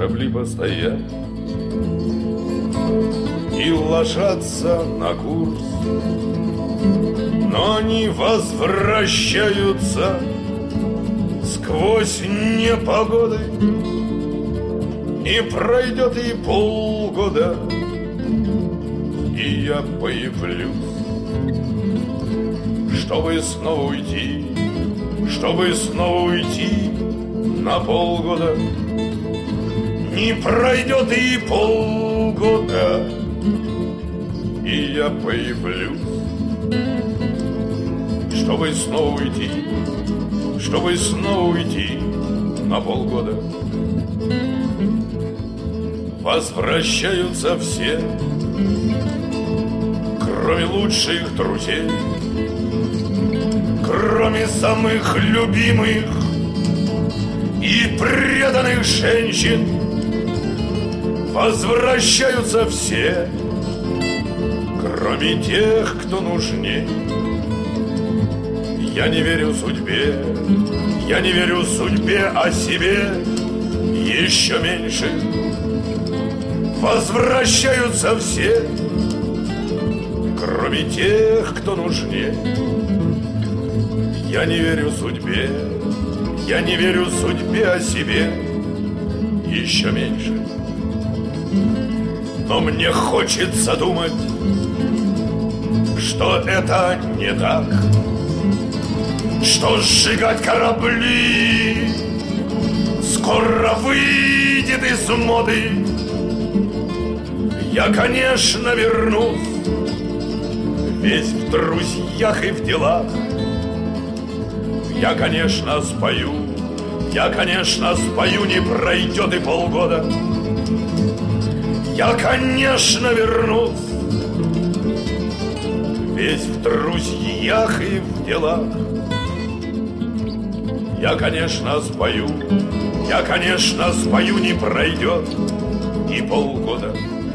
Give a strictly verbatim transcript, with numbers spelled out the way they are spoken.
корабли постоят и ложатся на курс, но они возвращаются сквозь непогоды. Не пройдет и полгода, и я появлюсь, чтобы снова уйти, чтобы снова уйти на полгода. Не пройдет и полгода, и я появлюсь, чтобы снова уйти, чтобы снова уйти на полгода. Возвращаются все, кроме лучших друзей, кроме самых любимых и преданных женщин. Возвращаются все, кроме тех, кто нужней. Я не верю судьбе, я не верю судьбе, а себе еще меньше. Возвращаются все, кроме тех, кто нужнее. Я не верю судьбе, я не верю судьбе, а себе еще меньше. Но мне хочется думать, что это не так, что сжигать корабли скоро выйдет из моды. Я, конечно, вернусь, весь в друзьях и в делах. Я, конечно, спою, я, конечно, спою, не пройдет и полгода. Я, конечно, вернусь, весь в друзьях и в делах. Я, конечно, спою, я, конечно, спою, не пройдет и полгода.